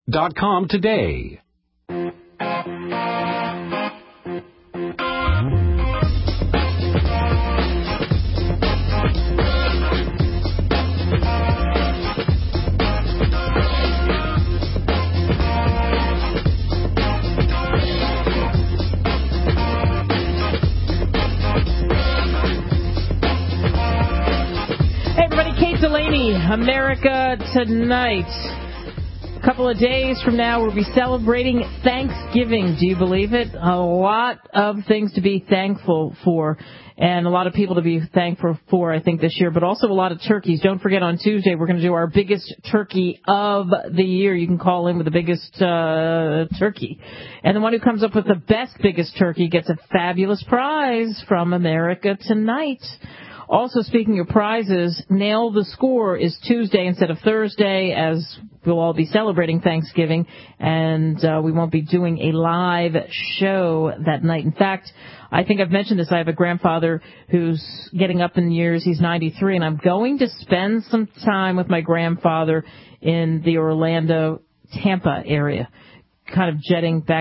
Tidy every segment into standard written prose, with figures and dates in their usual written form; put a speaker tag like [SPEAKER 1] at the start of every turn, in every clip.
[SPEAKER 1] KateLaney.com today.
[SPEAKER 2] Delaney, America Tonight. A couple of days from now, we'll be celebrating Thanksgiving. Do you believe it? A lot of things to be thankful for, and a lot of people to be thankful for, I think, this year, but also a lot of turkeys. Don't forget, on Tuesday, we're going to do our biggest turkey of the year. You can call in with the biggest turkey. And the one who comes up with the best biggest turkey gets a fabulous prize from America Tonight. Also, speaking of prizes, Nail the Score is Tuesday instead of Thursday, as we'll all be celebrating Thanksgiving, and we won't be doing a live show that night. In fact, I think I've mentioned this. I have a grandfather who's getting up in years. He's 93, and I'm going to spend some time with my grandfather in the Orlando, Tampa area. Kind of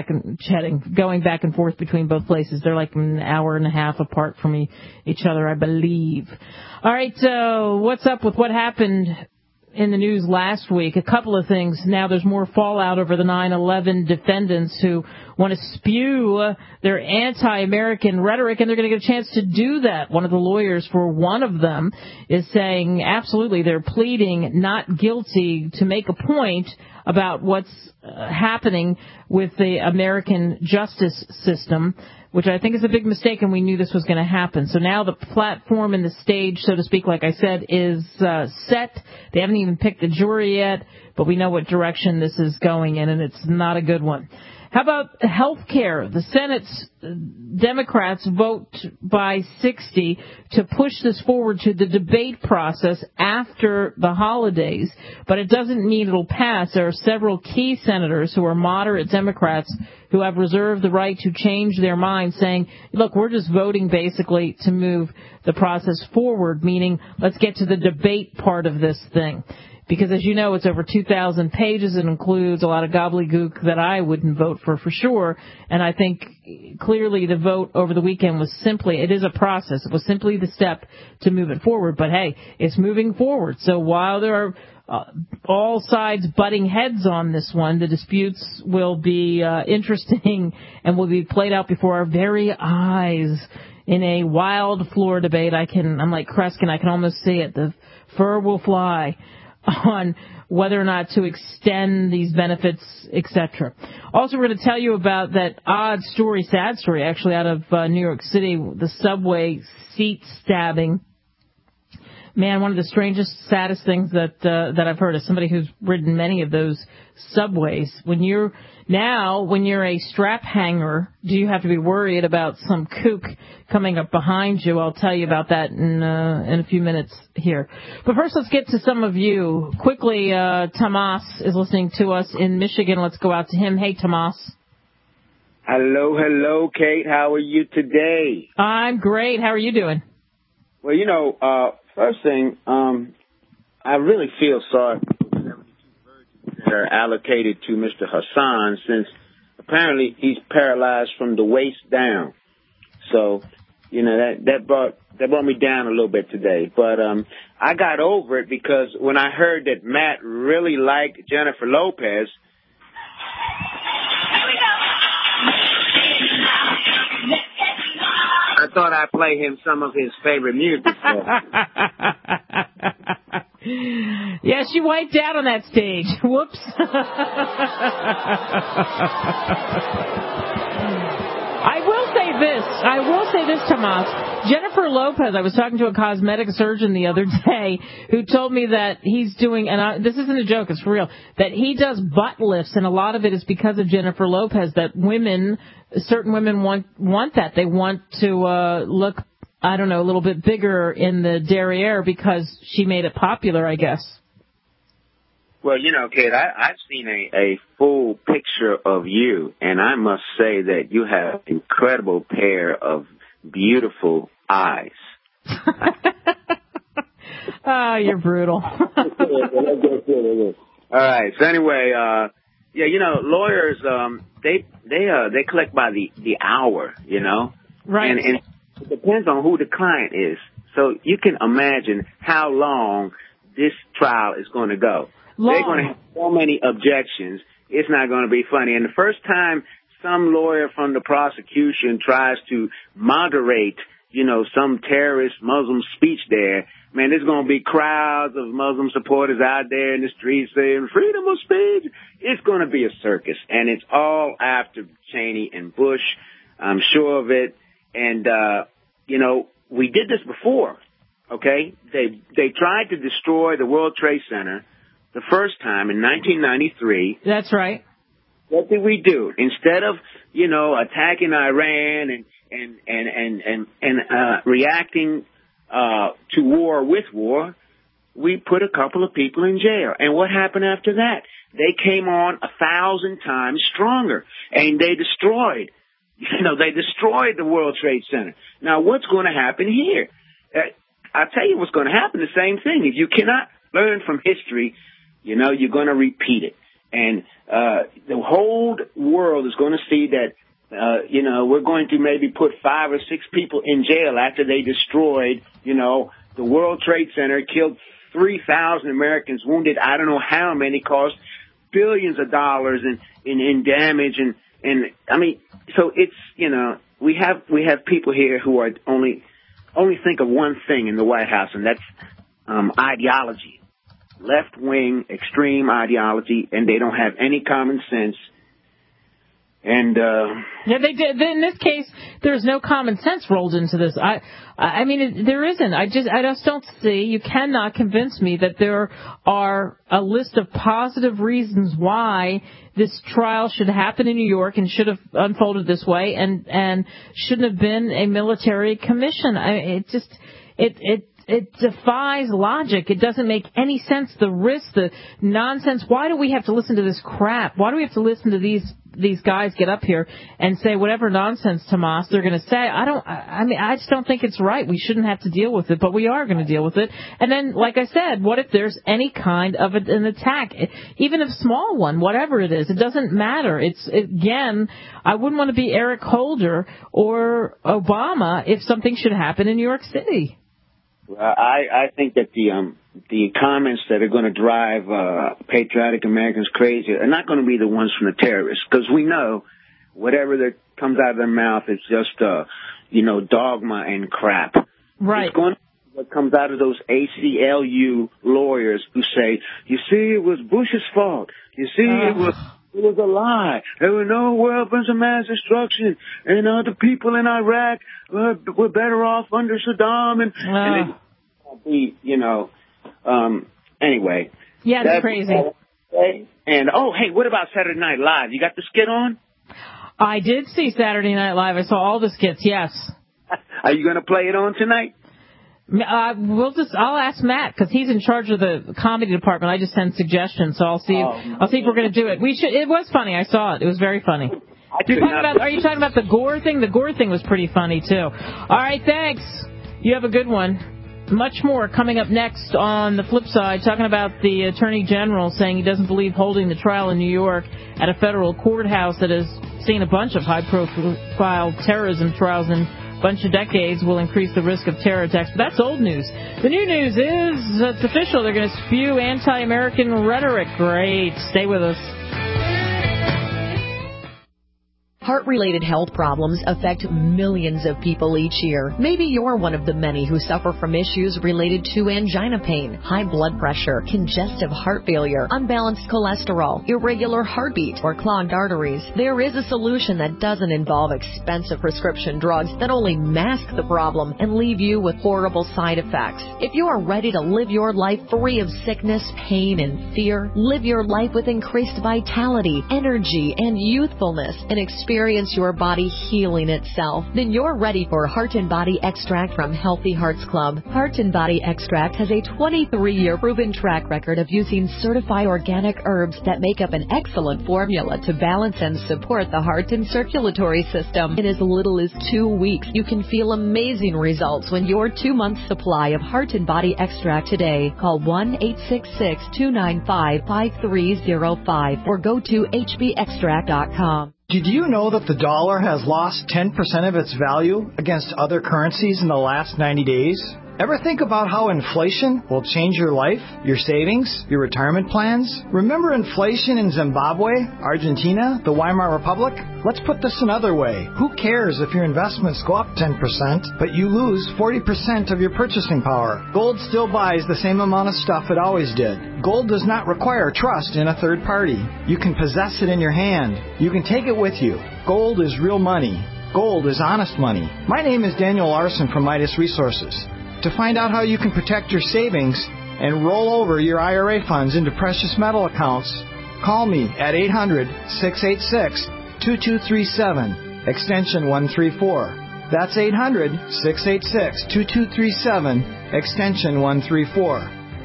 [SPEAKER 2] going back and forth between both places. They're like an hour and a half apart from each other, I believe. All right, what's up with what happened in the news last week? A couple of things. Now there's more fallout over the 9/11 defendants who want to spew their anti-American rhetoric, and they're going to get a chance to do that. One of the lawyers for one of them is saying absolutely they're pleading not guilty to make a point about what's happening with the American justice system, which I think is a big mistake, and we knew this was going to happen. So now the platform and the stage, so to speak, like I said, is set. They haven't even picked a jury yet, but we know what direction this is going in, and it's not a good one. How about health care? The Senate's Democrats vote by 60 to push this forward to the debate process after the holidays, but it doesn't mean it'll pass. There are several key senators who are moderate Democrats who have reserved the right to change their minds, saying, look, we're just voting basically to move the process forward, meaning let's get to the debate part of this thing. Because, as you know, it's over 2,000 pages. It includes a lot of gobbledygook that I wouldn't vote for sure. And I think clearly the vote over the weekend was simply, it is a process. It was simply the step to move it forward. But, hey, it's moving forward. So while there are all sides butting heads on this one, the disputes will be interesting and will be played out before our very eyes in a wild floor debate. I'm like Kreskin. I can almost see it. The fur will fly on whether or not to extend these benefits, etc. Also, we're going to tell you about that odd story, sad story, actually, out of New York City, the subway seat stabbing. Man, one of the strangest, saddest things that I've heard as somebody who's ridden many of those subways. When you're a strap hanger, do you have to be worried about some kook coming up behind you? I'll tell you about that in a few minutes here. But first, let's get to some of you. Quickly, Tomas is listening to us in Michigan. Let's go out to him. Hey, Tomas.
[SPEAKER 3] Hello, Kate. How are you today?
[SPEAKER 2] I'm great. How are you doing?
[SPEAKER 3] Well, first thing, I really feel sorry for the 72 virgins that are allocated to Mr. Hassan, since apparently he's paralyzed from the waist down. So, that brought me down a little bit today. But I got over it because when I heard that Matt really liked Jennifer Lopez, I thought I'd play him some of his favorite music.
[SPEAKER 2] Yeah, she wiped out on that stage. Whoops. I will say this, Tomas. Jennifer Lopez, I was talking to a cosmetic surgeon the other day who told me that he's doing, and this isn't a joke, it's for real, that he does butt lifts, and a lot of it is because of Jennifer Lopez, that certain women want that. They want to look, I don't know, a little bit bigger in the derriere because she made it popular, I guess.
[SPEAKER 3] Well, Kate, I've seen a full picture of you, and I must say that you have an incredible pair of beautiful eyes.
[SPEAKER 2] Oh, you're brutal.
[SPEAKER 3] All right. So anyway, Yeah, lawyers, they collect by the hour,
[SPEAKER 2] Right.
[SPEAKER 3] And it depends on who the client is. So you can imagine how long this trial is going to go. They're going to have so many objections. It's not going to be funny. And the first time some lawyer from the prosecution tries to moderate, some terrorist Muslim speech there, man, there's going to be crowds of Muslim supporters out there in the streets saying freedom of speech. It's going to be a circus. And it's all after Cheney and Bush. I'm sure of it. And, we did this before. Okay. They tried to destroy the World Trade Center the first time in 1993.
[SPEAKER 2] That's right.
[SPEAKER 3] What did we do? Instead of, attacking Iran and reacting to war with war, we put a couple of people in jail. And what happened after that? They came on 1,000 times stronger, and they destroyed the World Trade Center. Now, what's going to happen here? I'll tell you what's going to happen. The same thing. If you cannot learn from history, you're going to repeat it. And the whole world is going to see that, we're going to maybe put 5 or 6 people in jail after they destroyed, the World Trade Center, killed 3,000 Americans, wounded I don't know how many, caused billions of dollars in damage. And I mean, so it's, we have people here who are only think of one thing in the White House, and that's ideology. Left-wing, extreme ideology, and they don't have any common sense. And
[SPEAKER 2] yeah, they did. In this case, there's no common sense rolled into this. I mean, there isn't. I just don't see. You cannot convince me that there are a list of positive reasons why this trial should happen in New York and should have unfolded this way, and shouldn't have been a military commission. It defies logic. It doesn't make any sense. The risk, the nonsense. Why do we have to listen to this crap? Why do we have to listen to these guys get up here and say whatever nonsense, Tomas, they're going to say? I just don't think it's right. We shouldn't have to deal with it, but we are going to deal with it. And then, like I said, what if there's any kind of an attack, even a small one, whatever it is? It doesn't matter. Again, I wouldn't want to be Eric Holder or Obama if something should happen in New York City.
[SPEAKER 3] I think that the comments that are going to drive patriotic Americans crazy are not going to be the ones from the terrorists, because we know whatever that comes out of their mouth is just dogma and crap.
[SPEAKER 2] Right.
[SPEAKER 3] It's going to be what comes out of those ACLU lawyers who say, you see, it was Bush's fault. You see, it was a lie. There were no weapons of mass destruction, and the people in Iraq were better off under Saddam, and anyway.
[SPEAKER 2] Yeah, that's crazy.
[SPEAKER 3] And hey, what about Saturday Night Live? You got the skit on?
[SPEAKER 2] I did see Saturday Night Live. I saw all the skits. Yes.
[SPEAKER 3] Are you going to play it on tonight?
[SPEAKER 2] I'll ask Matt, because he's in charge of the comedy department. I just send suggestions, so I'll see if we're going to do it. It was funny. I saw it. It was very funny. Are you talking about the Gore thing? The Gore thing was pretty funny too. All right, thanks. You have a good one. Much more coming up next on the flip side, talking about the Attorney General saying he doesn't believe holding the trial in New York at a federal courthouse that has seen a bunch of high-profile terrorism trials in bunch of decades will increase the risk of terror attacks. But that's old news. The new news is it's official. They're going to spew anti-American rhetoric. Great. Stay with us.
[SPEAKER 1] Heart-related health problems affect millions of people each year. Maybe you're one of the many who suffer from issues related to angina pain, high blood pressure, congestive heart failure, unbalanced cholesterol, irregular heartbeat, or clogged arteries. There is a solution that doesn't involve expensive prescription drugs that only mask the problem and leave you with horrible side effects. If you are ready to live your life free of sickness, pain, and fear, live your life with increased vitality, energy, and youthfulness, and experience experience your body healing itself, then you're ready for Heart and Body Extract from Healthy Hearts Club. Heart and Body Extract has a 23-year proven track record of using certified organic herbs that make up an excellent formula to balance and support the heart and circulatory system. In as little as 2 weeks, you can feel amazing results when your 2-month supply of Heart and Body Extract today. Call 1-866-295-5305 or go to hbextract.com.
[SPEAKER 4] Did you know that the dollar has lost 10% of its value against other currencies in the last 90 days? Ever think about how inflation will change your life, your savings, your retirement plans? Remember inflation in Zimbabwe, Argentina, the Weimar Republic? Let's put this another way. Who cares if your investments go up 10%, but you lose 40% of your purchasing power? Gold still buys the same amount of stuff it always did. Gold does not require trust in a third party. You can possess it in your hand. You can take it with you. Gold is real money. Gold is honest money. My name is Daniel Larson from Midas Resources. To find out how you can protect your savings and roll over your IRA funds into precious metal accounts, call me at 800-686-2237, extension 134. That's 800-686-2237, extension 134.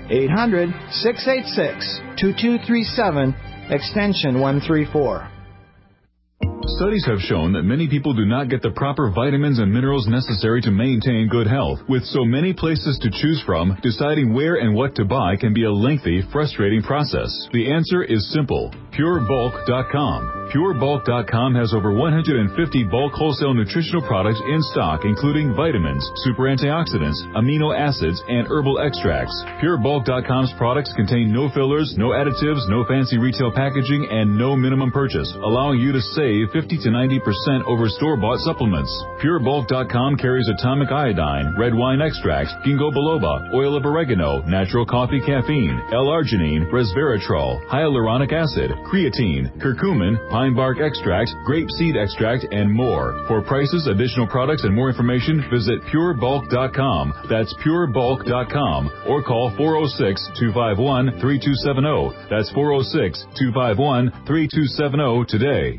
[SPEAKER 4] 800-686-2237, extension 134.
[SPEAKER 5] Studies have shown that many people do not get the proper vitamins and minerals necessary to maintain good health. With so many places to choose from, deciding where and what to buy can be a lengthy, frustrating process. The answer is simple. PureBulk.com. PureBulk.com has over 150 bulk wholesale nutritional products in stock, including vitamins, super antioxidants, amino acids, and herbal extracts. PureBulk.com's products contain no fillers, no additives, no fancy retail packaging, and no minimum purchase, allowing you to save 50 to 90% over store-bought supplements. PureBulk.com carries atomic iodine, red wine extract, ginkgo biloba, oil of oregano, natural coffee caffeine, L-arginine, resveratrol, hyaluronic acid, creatine, curcumin, pine bark extract, grape seed extract, and more. For prices, additional products, and more information, visit PureBulk.com. That's PureBulk.com. Or call 406-251-3270. That's 406-251-3270 today.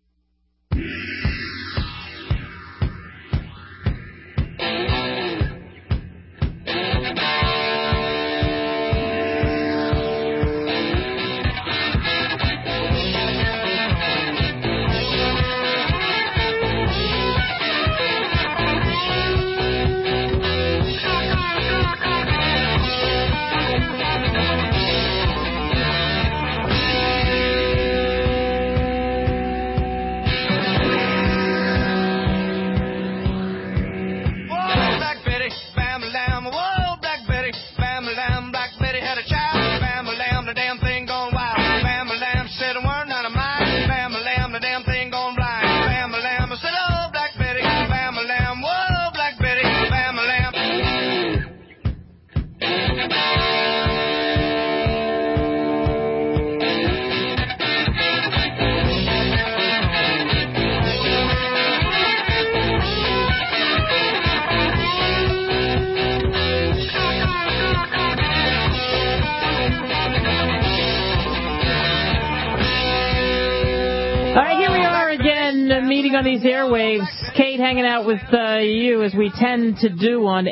[SPEAKER 2] On these airwaves, Kate hanging out with you as we tend to do on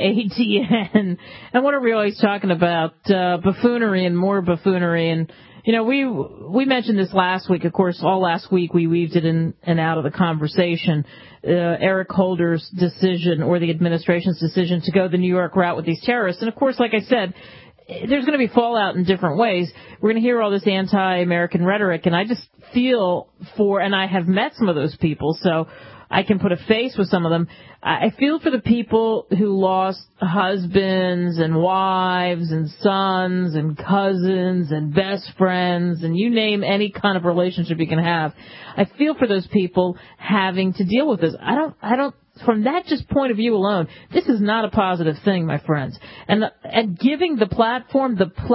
[SPEAKER 2] ATN. And what are we always talking about? Buffoonery and more buffoonery. And, you know, we mentioned this last week. Of course, all last week we weaved it in and out of the conversation. Eric Holder's decision, or the administration's decision, to go the New York route with these terrorists. And, of course, like I said, there's going to be fallout in different ways. We're going to hear all this anti-American rhetoric, and I just feel for, and I have met some of those people, so I can put a face with some of them. I feel for the people who lost husbands and wives and sons and cousins and best friends, and you name any kind of relationship you can have. I feel for those people having to deal with this. I don't. From that just point of view alone, this is not a positive thing, my friends. And giving the platform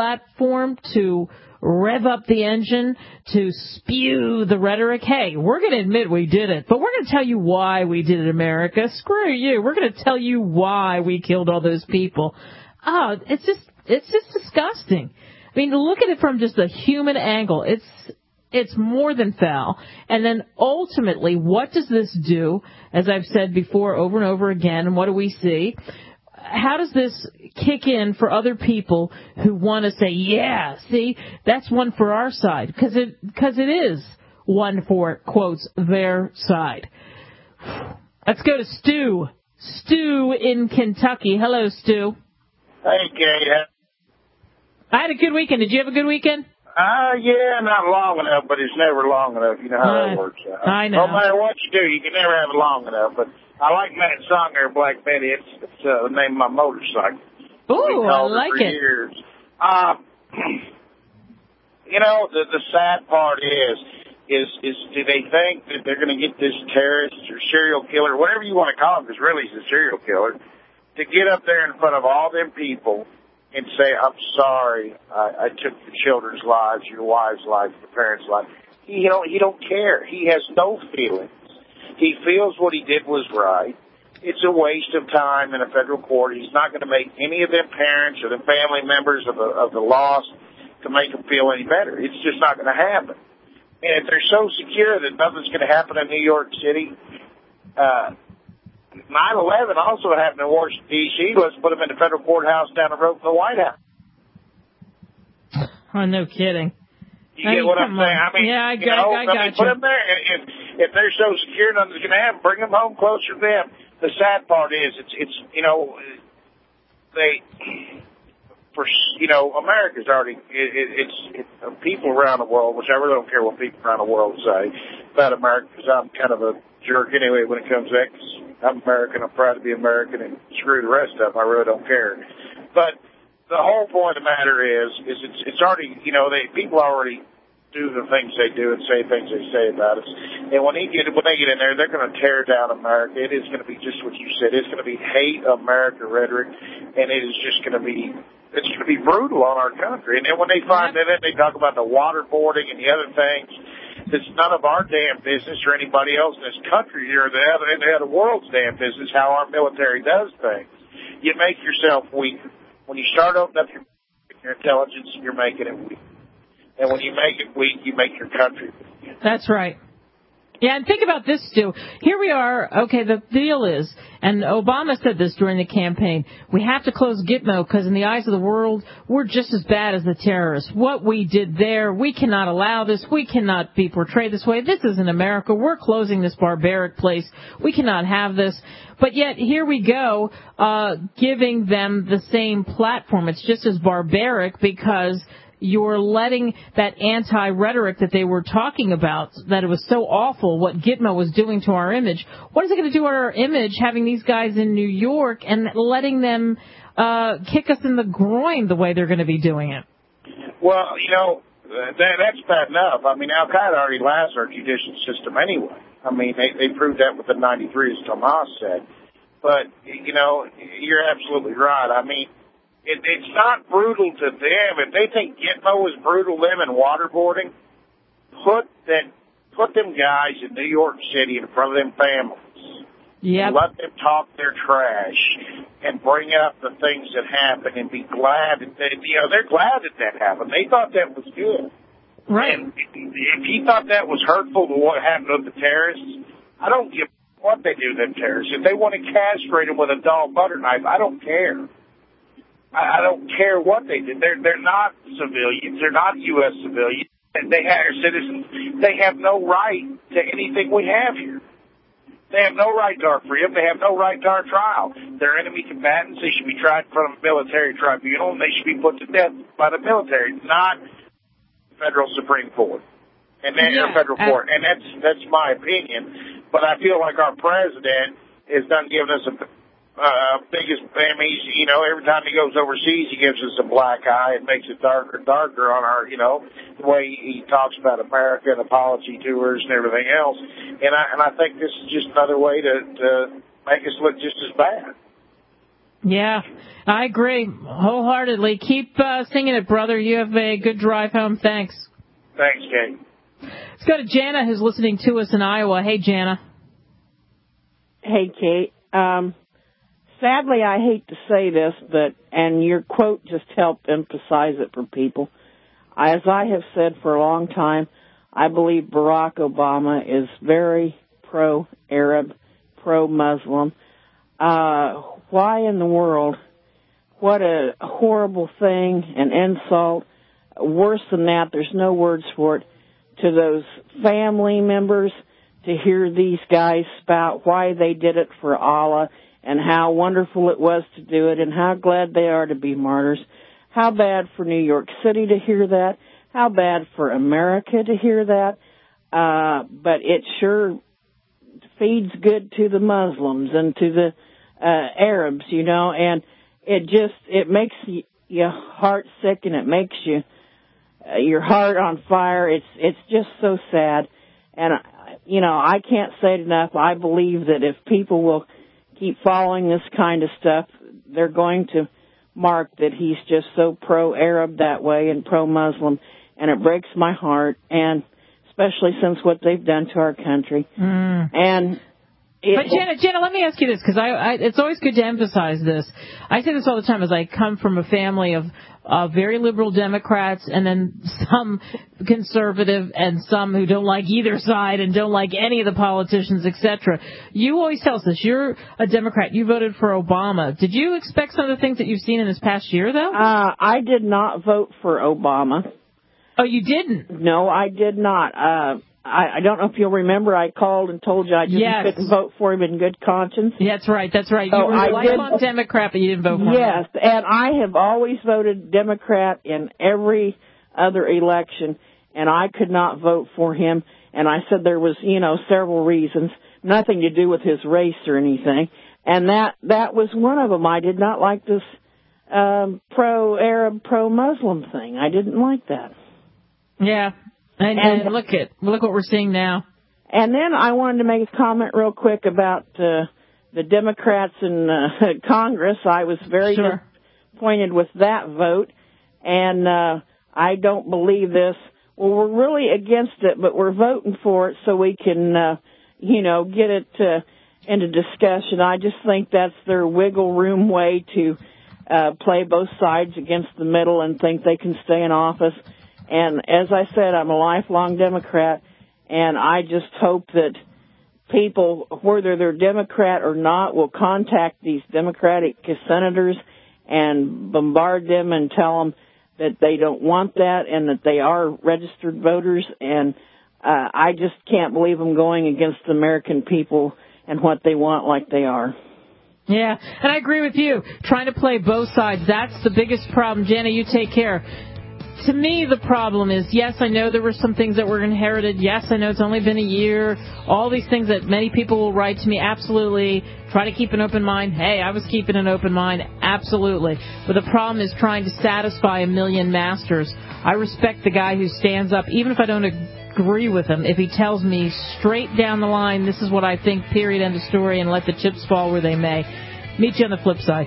[SPEAKER 2] to rev up the engine, to spew the rhetoric. Hey, we're going to admit we did it, but we're going to tell you why we did it, America. Screw you. We're going to tell you why we killed all those people. Oh, it's just disgusting. I mean, look at it from just a human angle. It's more than foul. And then ultimately, what does this do? As I've said before over and over again, and what do we see? How does this kick in for other people who want to say, yeah, see, that's one for our side? Because it is one for, quotes, their side. Let's go to Stu. Stu in Kentucky. Hello, Stu.
[SPEAKER 6] Hey, Kate.
[SPEAKER 2] I had a good weekend. Did you have a good weekend?
[SPEAKER 6] Yeah, not long enough, but it's never long enough. You know how that works out.
[SPEAKER 2] I know.
[SPEAKER 6] No matter what you do, you can never have it long enough. But I like that song there, Black Betty. It's the name of my motorcycle.
[SPEAKER 2] Ooh, I like it.
[SPEAKER 6] Years. You know, the sad part is do they think that they're going to get this terrorist or serial killer, whatever you want to call him, because really he's a serial killer, to get up there in front of all them people and say, I'm sorry, I took the children's lives, your wife's life, your parents' life. He don't care. He has no feelings. He feels what he did was right. It's a waste of time in a federal court. He's not going to make any of them parents or the family members of the lost to make them feel any better. It's just not going to happen. And if they're so secure that nothing's going to happen in New York City, 9/11 also happened in Washington, D.C. Let's put them in the federal courthouse down the road from the White House.
[SPEAKER 2] Oh, no kidding.
[SPEAKER 6] You get what I'm saying? I mean,
[SPEAKER 2] yeah, I got you.
[SPEAKER 6] Put them there. And if they're so secure nothing's going to happen, bring them home closer to them. The sad part is, America's already, it's people around the world, which I really don't care what people around the world say about America, because I'm kind of a jerk anyway when it comes to that, because I'm American, I'm proud to be American, and screw the rest of them, I really don't care. But the whole point of the matter is it's already, people already do the things they do and say things they say about us. And when they get in there, they're going to tear down America. It is going to be just what you said. It's going to be hate America rhetoric, and it is just going to be brutal on our country. And then when they find that, they talk about the waterboarding and the other things. It's none of our damn business or anybody else in this country or the other world's damn business how our military does things. You make yourself weak. When you start opening up your intelligence, you're making it weak. And when you make it weak, you make your country weak.
[SPEAKER 2] That's right. Yeah, and think about this, Stu. Here we are. Okay, the deal is, and Obama said this during the campaign, we have to close Gitmo because in the eyes of the world, we're just as bad as the terrorists. What we did there, we cannot allow this. We cannot be portrayed this way. This isn't America. We're closing this barbaric place. We cannot have this. But yet, here we go, giving them the same platform. It's just as barbaric because you're letting that anti-rhetoric that they were talking about, that it was so awful what Gitmo was doing to our image. What is it going to do to our image having these guys in New York and letting them kick us in the groin the way they're going to be doing it?
[SPEAKER 6] Well, that's bad enough. I mean, Al-Qaeda already lasts our judicial system anyway. I mean, they proved that with the 93, as Tomas said. But, you're absolutely right. I mean, it's not brutal to them. If they think Gitmo is brutal, them and waterboarding, put them guys in New York City in front of them families.
[SPEAKER 2] Yep.
[SPEAKER 6] Let them talk their trash and bring up the things that happen and be glad that they're glad that happened. They thought that was good.
[SPEAKER 2] Right.
[SPEAKER 6] And if he thought that was hurtful to what happened to the terrorists, I don't give what they do to them terrorists. If they want to castrate them with a dull butter knife, I don't care. I don't care what they did. They're not civilians. They're not U.S. civilians. They are citizens. They have no right to anything we have here. They have no right to our freedom. They have no right to our trial. They're enemy combatants. They should be tried in front of a military tribunal, and they should be put to death by the military, not federal Supreme Court and federal court. And that's my opinion. But I feel like our president has done given us biggest, every time he goes overseas, he gives us a black eye and makes it darker and darker on our, the way he talks about America and apology tours and everything else. And I think this is just another way to make us look just as bad.
[SPEAKER 2] Yeah, I agree wholeheartedly. Keep singing it, brother. You have a good drive home. Thanks.
[SPEAKER 6] Thanks, Kate.
[SPEAKER 2] Let's go to Jana, who's listening to us in Iowa. Hey, Jana.
[SPEAKER 7] Hey, Kate. Sadly, I hate to say this, and your quote just helped emphasize it for people. As I have said for a long time, I believe Barack Obama is very pro-Arab, pro-Muslim. Why in the world? What a horrible thing, an insult. Worse than that, there's no words for it, to those family members to hear these guys spout why they did it for Allah and how wonderful it was to do it and how glad they are to be martyrs. How bad for New York City to hear that. How bad for America to hear that. But it sure feeds good to the Muslims and to the Arabs, you know, and it makes your heart sick and it makes your heart on fire. It's just so sad. And, you know, I can't say it enough. I believe that if people will keep following this kind of stuff, they're going to mark that he's just so pro-Arab that way and pro-Muslim. And it breaks my heart, and especially since what they've done to our country. And
[SPEAKER 2] but Jenna, let me ask you this, because it's always good to emphasize this. I say this all the time, as I come from a family of very liberal Democrats, and then some conservative, and some who don't like either side and don't like any of the politicians, etc. You always tell us this. You're a Democrat. You voted for Obama. Did you expect some of the things that you've seen in this past year, though?
[SPEAKER 7] I did not vote for Obama.
[SPEAKER 2] Oh, you didn't?
[SPEAKER 7] No, I did not. I don't know if you'll remember, I called and told you I just couldn't vote for him in good conscience.
[SPEAKER 2] That's right. You were a lifelong Democrat, but you didn't vote for him.
[SPEAKER 7] Yes, and I have always voted Democrat in every other election, and I could not vote for him. And I said there was, several reasons, nothing to do with his race or anything. And that was one of them. I did not like this pro-Arab, pro-Muslim thing. I didn't like that.
[SPEAKER 2] Yeah. And look what we're seeing now.
[SPEAKER 7] And then I wanted to make a comment real quick about the Democrats in Congress. I was very disappointed with that vote, and I don't believe this. Well, we're really against it, but we're voting for it so we can, get it into discussion. I just think that's their wiggle room way to play both sides against the middle and think they can stay in office. And as I said, I'm a lifelong Democrat, and I just hope that people, whether they're Democrat or not, will contact these Democratic senators and bombard them and tell them that they don't want that and that they are registered voters. And I just can't believe them going against the American people and what they want like they are.
[SPEAKER 2] Yeah, and I agree with you. Trying to play both sides, that's the biggest problem. Jenna, you take care. To me, the problem is, yes, I know there were some things that were inherited. Yes, I know it's only been a year. All these things that many people will write to me, absolutely. Try to keep an open mind. Hey, I was keeping an open mind. Absolutely. But the problem is trying to satisfy a million masters. I respect the guy who stands up, even if I don't agree with him, if he tells me straight down the line, this is what I think, period, end of story, and let the chips fall where they may. Meet you on the flip side.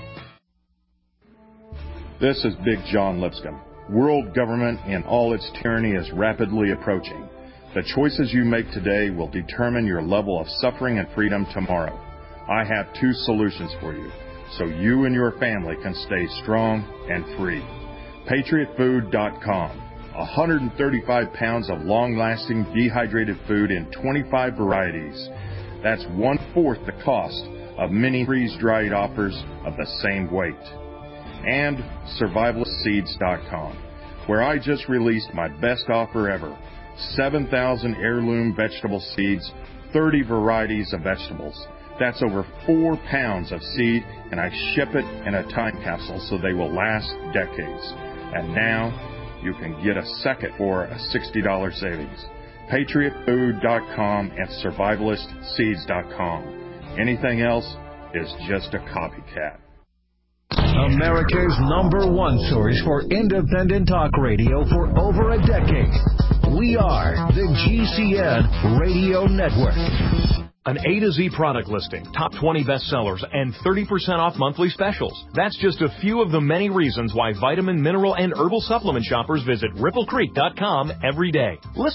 [SPEAKER 8] This is Big John Lipscomb. World government in all its tyranny is rapidly approaching. The choices you make today will determine your level of suffering and freedom tomorrow. I have 2 solutions for you, so you and your family can stay strong and free. PatriotFood.com. 135 pounds of long-lasting dehydrated food in 25 varieties. That's 1/4 the cost of many freeze-dried offers of the same weight. And SurvivalistSeeds.com, where I just released my best offer ever. 7,000 heirloom vegetable seeds, 30 varieties of vegetables. That's over 4 pounds of seed, and I ship it in a time capsule so they will last decades. And now you can get a second for a $60 savings. PatriotFood.com and SurvivalistSeeds.com. Anything else is just a copycat.
[SPEAKER 9] America's #1 source for independent talk radio for over a decade. We are the GCN Radio Network.
[SPEAKER 10] An A to Z product listing, top 20 bestsellers, and 30% off monthly specials. That's just a few of the many reasons why vitamin, mineral, and herbal supplement shoppers visit RippleCreek.com every day. Listen,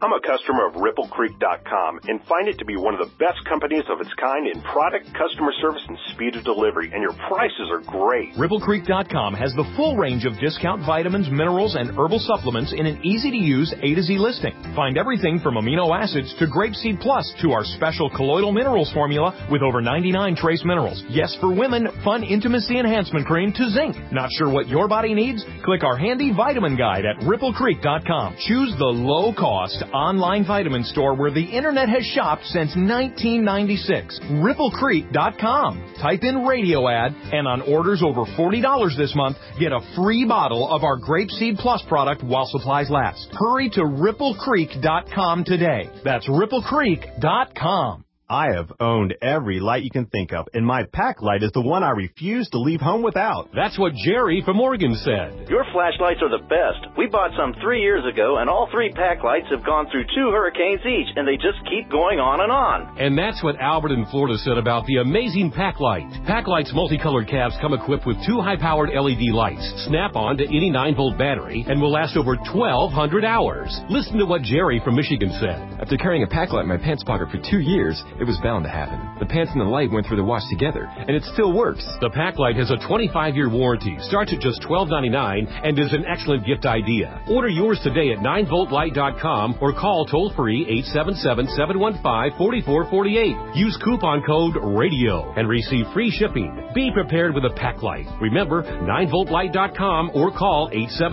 [SPEAKER 11] I'm a customer of RippleCreek.com and find it to be one of the best companies of its kind in product, customer service, and speed of delivery, and your prices are great.
[SPEAKER 10] RippleCreek.com has the full range of discount vitamins, minerals, and herbal supplements in an easy-to-use A to Z listing. Find everything from amino acids to Grapeseed Plus to our special colloidal minerals formula with over 99 trace minerals. Yes, for women, fun intimacy enhancement cream to zinc. Not sure what your body needs? Click our handy vitamin guide at RippleCreek.com. Choose the low-cost online vitamin store where the internet has shopped since 1996. RippleCreek.com. Type in radio ad, and on orders over $40 this month, get a free bottle of our Grapeseed Plus product while supplies last. Hurry to RippleCreek.com today. That's RippleCreek.com.
[SPEAKER 12] I have owned every light you can think of, and my pack light is the one I refuse to leave home without.
[SPEAKER 13] That's what Jerry from Oregon said.
[SPEAKER 14] Your flashlights are the best. We bought some 3 years ago, and all 3 pack lights have gone through 2 hurricanes each, and they just keep going on and on.
[SPEAKER 13] And that's what Albert in Florida said about the amazing pack light. Pack light's multicolored cabs come equipped with 2 high-powered LED lights, snap on to any 9-volt battery, and will last over 1,200 hours. Listen to what Jerry from Michigan said.
[SPEAKER 15] After carrying a pack light in my pants pocket for 2 years, it was bound to happen. The pants and the light went through the wash together, and it still works.
[SPEAKER 13] The pack light has a 25-year warranty, starts at just $12.99, and is an excellent gift idea. Order yours today at 9voltlight.com or call toll-free 877-715-4448. Use coupon code RADIO and receive free shipping. Be prepared with a pack light. Remember, 9voltlight.com or call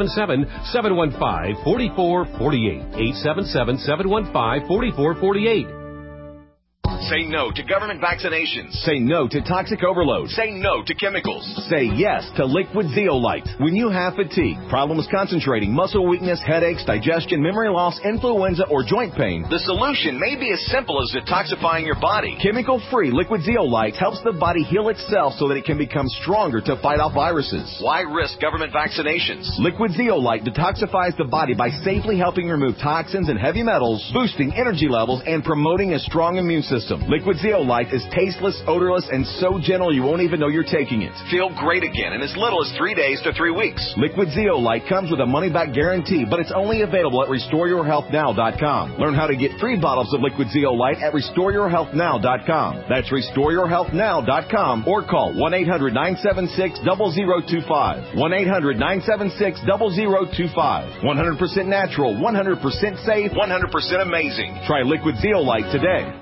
[SPEAKER 13] 877-715-4448. 877-715-4448.
[SPEAKER 16] Say no to government vaccinations.
[SPEAKER 17] Say no to toxic overload.
[SPEAKER 16] Say no to chemicals.
[SPEAKER 17] Say yes to Liquid Zeolite. When you have fatigue, problems concentrating, muscle weakness, headaches, digestion, memory loss, influenza, or joint pain,
[SPEAKER 16] the solution may be as simple as detoxifying your body.
[SPEAKER 17] Chemical-free Liquid Zeolite helps the body heal itself so that it can become stronger to fight off viruses.
[SPEAKER 16] Why risk government vaccinations?
[SPEAKER 17] Liquid Zeolite detoxifies the body by safely helping remove toxins and heavy metals, boosting energy levels, and promoting a strong immune system. Liquid Zeolite is tasteless, odorless, and so gentle you won't even know you're taking it.
[SPEAKER 16] Feel great again in as little as 3 days to 3 weeks.
[SPEAKER 17] Liquid Zeolite comes with a money-back guarantee, but it's only available at RestoreYourHealthNow.com. Learn how to get free bottles of Liquid Zeolite at RestoreYourHealthNow.com. That's RestoreYourHealthNow.com or call 1-800-976-0025. 1-800-976-0025. 100% natural, 100% safe,
[SPEAKER 16] 100% amazing.
[SPEAKER 17] Try Liquid Zeolite today.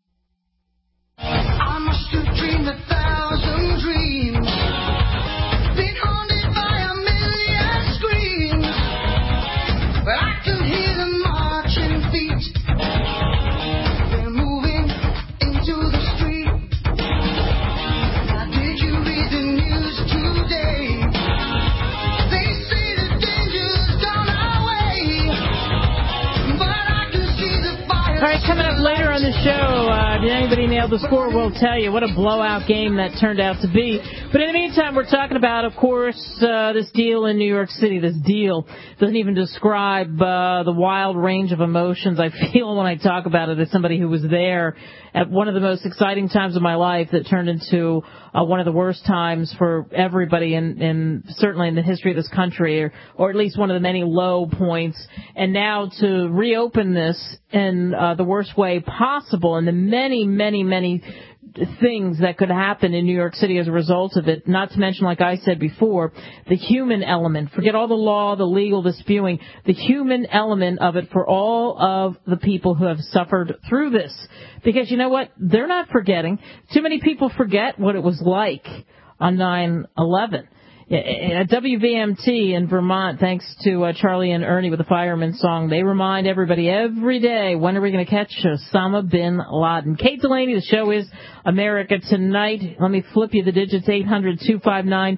[SPEAKER 18] I must have dreamed 1,000 dreams, been haunted by a million screams, but I can hear them marching feet. They're moving into the street. Now did you read the news today? They say the danger's gone our way, but I can see the fire.
[SPEAKER 2] All right, coming up later on the show, did anybody nail the score? We'll tell you what a blowout game that turned out to be. But in the meantime, we're talking about, of course, this deal in New York City. This deal doesn't even describe the wild range of emotions I feel when I talk about it as somebody who was there at one of the most exciting times of my life that turned into one of the worst times for everybody in certainly in the history of this country, or at least one of the many low points. And now to reopen this in the worst way possible, and the many things that could happen in New York City as a result of it, not to mention, like I said before, the human element. Forget all the law, the legal, the spewing, the human element of it for all of the people who have suffered through this. Because you know what? They're not forgetting. Too many people forget what it was like on 9/11. At WVMT in Vermont, thanks to Charlie and Ernie with the Fireman song, they remind everybody every day, when are we going to catch Osama bin Laden? Kate Delaney, the show is America Tonight. Let me flip you the digits, 800-259-5791,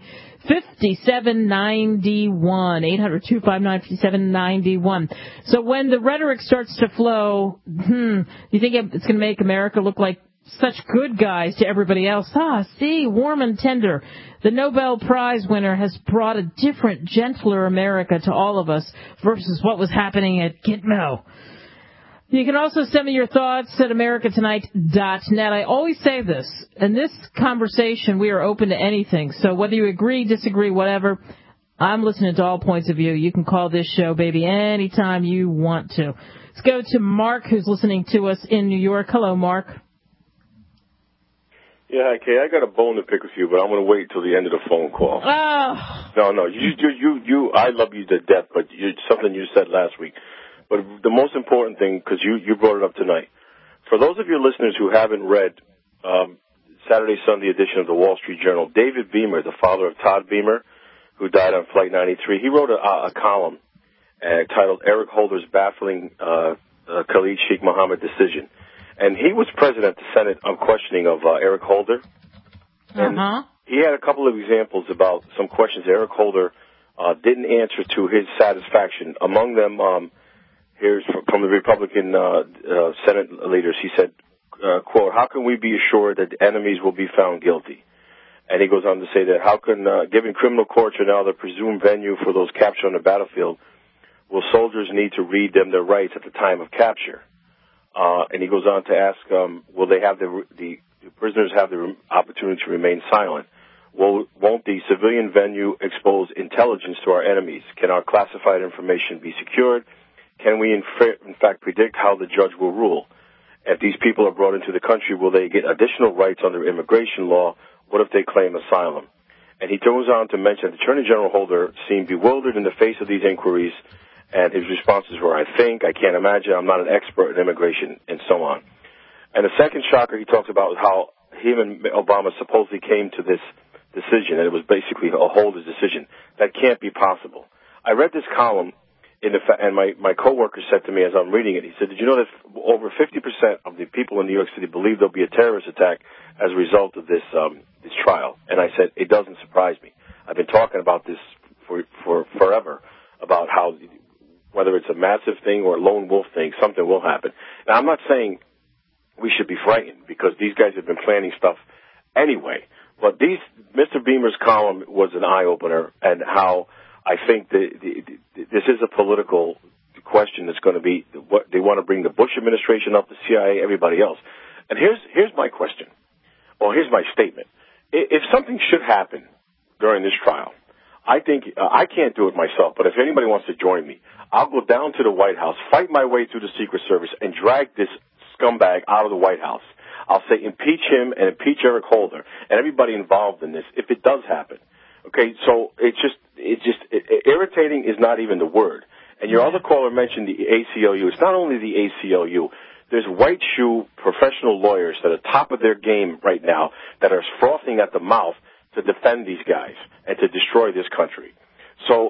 [SPEAKER 2] 800-259-5791. So when the rhetoric starts to flow, you think it's going to make America look like such good guys to everybody else? See, warm and tender. The Nobel Prize winner has brought a different, gentler America to all of us versus what was happening at Gitmo. You can also send me your thoughts at americatonight.net. I always say this. In this conversation, we are open to anything. So whether you agree, disagree, whatever, I'm listening to all points of view. You can call this show, baby, anytime you want to. Let's go to Mark, who's listening to us in New York. Hello, Mark.
[SPEAKER 19] Yeah, hi, Kay. I got a bone to pick with you, but I'm going to wait till the end of the phone call.
[SPEAKER 2] Oh.
[SPEAKER 19] No, you. I love you to death, but something you said last week. But the most important thing, because you brought it up tonight, for those of your listeners who haven't read Saturday, Sunday edition of the Wall Street Journal, David Beamer, the father of Todd Beamer, who died on Flight 93, he wrote a column titled "Eric Holder's Baffling Khalid Sheikh Mohammed Decision." And he was president of the Senate on questioning of Eric Holder. And he had a couple of examples about some questions Eric Holder didn't answer to his satisfaction. Among them, here's from the Republican Senate leaders. He said, quote, "How can we be assured that enemies will be found guilty?" And he goes on to say that how can, given criminal courts are now the presumed venue for those captured on the battlefield, will soldiers need to read them their rights at the time of capture? And he goes on to ask, will they have the prisoners have the opportunity to remain silent? Won't the civilian venue expose intelligence to our enemies? Can our classified information be secured? Can we in fact predict how the judge will rule? If these people are brought into the country, will they get additional rights under immigration law? What if they claim asylum? And he goes on to mention that Attorney General Holder seemed bewildered in the face of these inquiries, and his responses were, I think, I can't imagine, I'm not an expert in immigration, and so on. And the second shocker, he talks about how him and Obama supposedly came to this decision, and it was basically a Holder's decision. That can't be possible. I read this column, and my coworker said to me as I'm reading it, he said, did you know that over 50% of the people in New York City believe there'll be a terrorist attack as a result of this trial? And I said, it doesn't surprise me. I've been talking about this for forever, about how whether it's a massive thing or a lone wolf thing, something will happen. Now, I'm not saying we should be frightened, because these guys have been planning stuff anyway. But Mr. Beamer's column was an eye-opener, and how I think this is a political question that's going to be what they want to bring the Bush administration up, the CIA, everybody else. And here's my question, or here's my statement. If something should happen during this trial, I think I can't do it myself, but if anybody wants to join me, I'll go down to the White House, fight my way through the Secret Service, and drag this scumbag out of the White House. I'll say impeach him and impeach Eric Holder and everybody involved in this if it does happen. Okay, so it's just irritating is not even the word. And your other caller mentioned the ACLU. It's not only the ACLU. There's white shoe professional lawyers that are top of their game right now that are frothing at the mouth to defend these guys and to destroy this country. So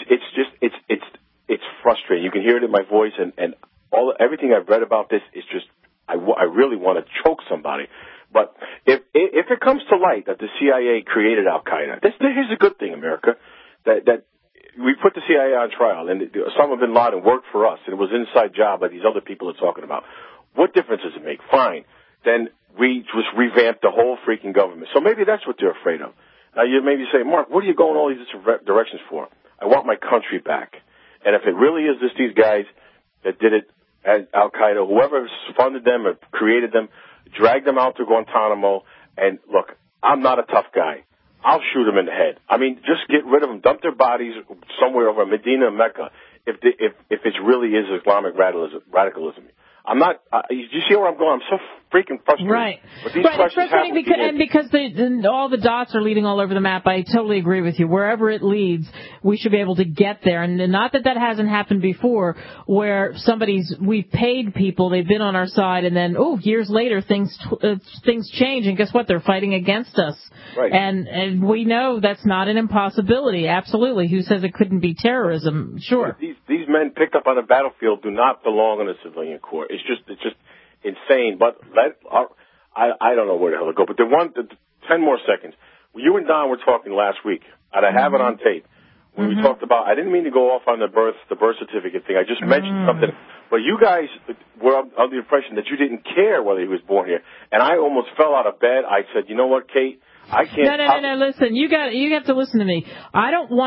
[SPEAKER 19] it's frustrating. You can hear it in my voice, and everything I've read about this is just I really want to choke somebody. But if it comes to light that the CIA created Al Qaeda, here's a good thing, America, that we put the CIA on trial, and Osama bin Laden worked for us, and it was an inside job like these other people are talking about. What difference does it make? Fine. Then we just revamp the whole freaking government. So maybe that's what they're afraid of. Now you maybe say, Mark, what are you going all these different directions for? I want my country back. And if it really is just these guys that did it, Al Qaeda, whoever funded them or created them, drag them out to Guantanamo, and look, I'm not a tough guy. I'll shoot them in the head. I mean, just get rid of them, dump their bodies somewhere over Medina and Mecca if it really is Islamic radicalism. I'm not. You see where I'm going? I'm so freaking frustrated.
[SPEAKER 2] Right.
[SPEAKER 19] But these
[SPEAKER 2] It's frustrating because all the dots are leading all over the map. I totally agree with you. Wherever it leads, we should be able to get there. And not that hasn't happened before, where we've paid people, they've been on our side, and then years later things change, and guess what? They're fighting against us.
[SPEAKER 19] Right.
[SPEAKER 2] And we know that's not an impossibility. Absolutely. Who says it couldn't be terrorism? Sure.
[SPEAKER 19] These men picked up on the battlefield do not belong in a civilian court. It's just insane. But I don't know where the hell to go. But 10 more seconds. You and Don were talking last week, and I have it on tape. When we talked about, I didn't mean to go off on the birth certificate thing. I just mentioned something. But you guys were under the impression that you didn't care whether he was born here. And I almost fell out of bed. I said, you know what, Kate? I can't.
[SPEAKER 2] No. Listen, you have to listen to me. I don't want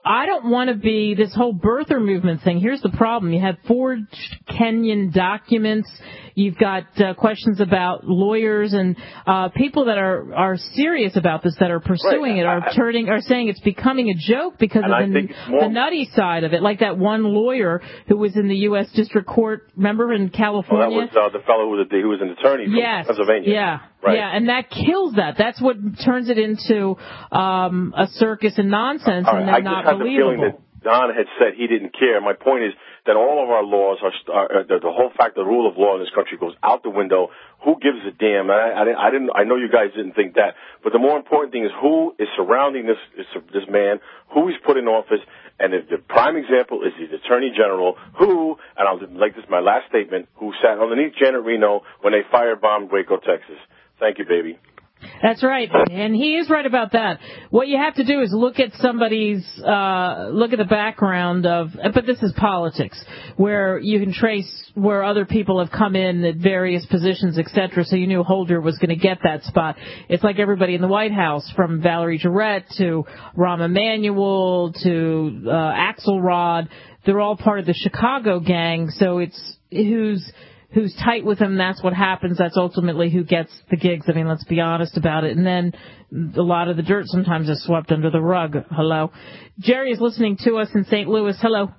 [SPEAKER 2] I don't want to be this whole birther movement thing. Here's the problem. You have forged Kenyan documents. You've got questions about lawyers and people that are serious about this, that are pursuing it, are saying it's becoming a joke because of the nutty side of it. Like that one lawyer who was in the U.S. District Court, remember, in California?
[SPEAKER 19] Well, that was the fellow who was an attorney from Pennsylvania.
[SPEAKER 2] Yeah.
[SPEAKER 19] Right.
[SPEAKER 2] Yeah, and that kills that. That's what turns it into a circus and nonsense, and they're not believable. I just had the feeling that Don had said he didn't care. My point is that all of our laws are the whole fact the rule of law in this country goes out the window. Who gives a damn? I know you guys didn't think that, but the more important thing is who is surrounding this man, who he's put in office, and if the prime example is the Attorney General, who, and I'll make this my last statement, who sat underneath Janet Reno when they firebombed Waco, Texas. Thank you, baby. That's right, and he is right about that. What you have to do is look at look at the background of, but this is politics, where you can trace where other people have come in at various positions, etc. So you knew Holder was going to get that spot. It's like everybody in the White House, from Valerie Jarrett to Rahm Emanuel to Axelrod. They're all part of the Chicago gang. So it's who's tight with him, that's what happens. That's ultimately who gets the gigs. I mean, let's be honest about it. And then a lot of the dirt sometimes is swept under the rug. Hello. Jerry is listening to us in St. Louis. Hello.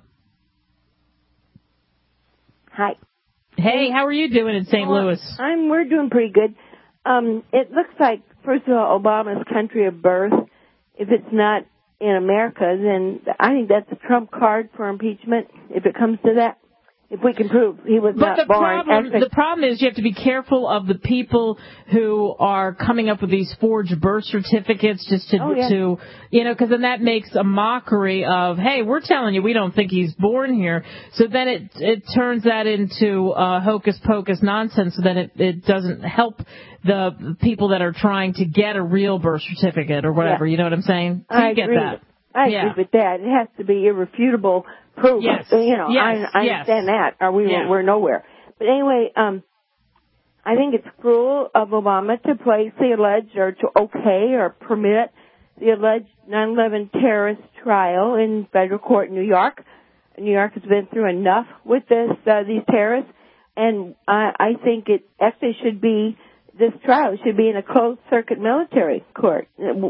[SPEAKER 20] Hi.
[SPEAKER 2] Hey, how are you doing in St. Louis?
[SPEAKER 20] We're doing pretty good. It looks like, first of all, Obama's country of birth, if it's not in America, then I think that's a trump card for impeachment, if it comes to that. If we can prove he was not born.
[SPEAKER 2] The problem is you have to be careful of the people who are coming up with these forged birth certificates just to because then that makes a mockery of, hey, we're telling you we don't think he's born here. So then it turns that into hocus pocus nonsense. So then it doesn't help the people that are trying to get a real birth certificate or whatever. Yeah. You know what I'm saying? So
[SPEAKER 20] I
[SPEAKER 2] you get
[SPEAKER 20] agree.
[SPEAKER 2] that.
[SPEAKER 20] I agree with that. It has to be irrefutable proof.
[SPEAKER 2] Yes.
[SPEAKER 20] I understand that, or we're nowhere. But anyway, I think it's cruel of Obama to place the alleged, or to okay or permit the alleged 9/11 terrorist trial in federal court in New York. New York has been through enough with these terrorists, and I think it actually should be, this trial should be in a closed circuit military court,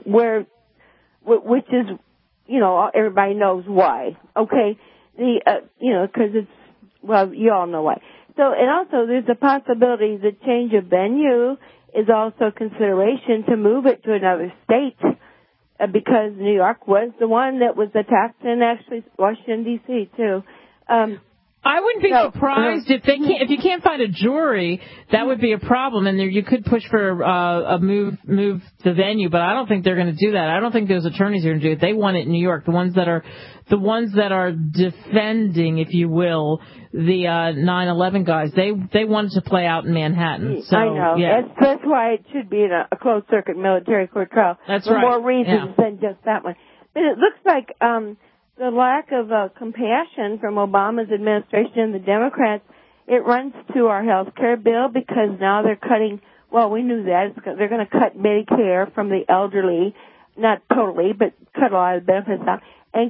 [SPEAKER 20] which is, everybody knows why. Okay, because it's, well, you all know why. So, and also there's a possibility the change of venue is also consideration to move it to another state, because New York was the one that was attacked, and actually Washington D.C. too.
[SPEAKER 2] I wouldn't be surprised if you can't find a jury, that would be a problem, and you could push for a move the venue, but I don't think they're going to do that. I don't think those attorneys are going to do it. They want it in New York. The ones that are defending, if you will, the 9/11 guys, they wanted to play out in Manhattan. So,
[SPEAKER 20] I know.
[SPEAKER 2] Yeah.
[SPEAKER 20] That's why it should be in a closed circuit military court trial.
[SPEAKER 2] That's
[SPEAKER 20] for
[SPEAKER 2] right.
[SPEAKER 20] more reasons than just that one. But it looks like the lack of compassion from Obama's administration and the Democrats, it runs to our health care bill, because now they're cutting, well, we knew that, they're going to cut Medicare from the elderly, not totally, but cut a lot of the benefits out, and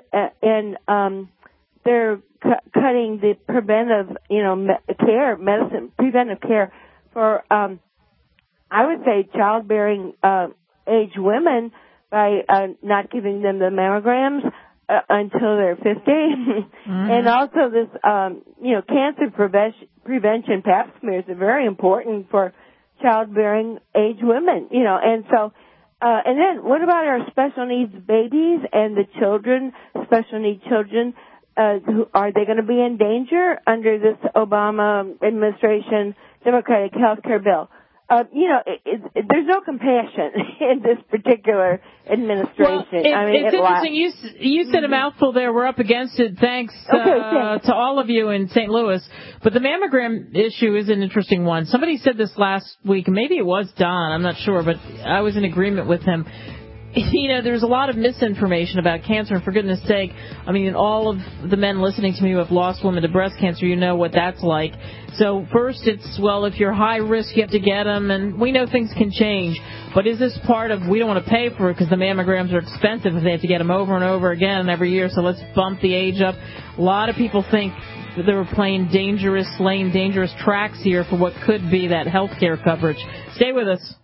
[SPEAKER 20] they're cutting the preventive, preventive care for, I would say, childbearing age women by not giving them the mammograms until they're 50. Mm-hmm. And also this, cancer prevention pap smears are very important for childbearing age women, and so, and then what about our special needs babies and the children, special needs children, are they going to be in danger under this Obama administration Democratic health care bill? There's no compassion in this particular administration.
[SPEAKER 2] Well, it's interesting. You said a mouthful there. We're up against it. Thanks to all of you in St. Louis. But the mammogram issue is an interesting one. Somebody said this last week. Maybe it was Don. I'm not sure, but I was in agreement with him. There's a lot of misinformation about cancer, and for goodness sake, I mean, all of the men listening to me who have lost women to breast cancer, you know what that's like. So first it's, well, if you're high risk, you have to get them, and we know things can change. But is this part of, we don't want to pay for it because the mammograms are expensive if they have to get them over and over again every year, so let's bump the age up. A lot of people think that they were laying dangerous tracks here for what could be that health care coverage. Stay with us.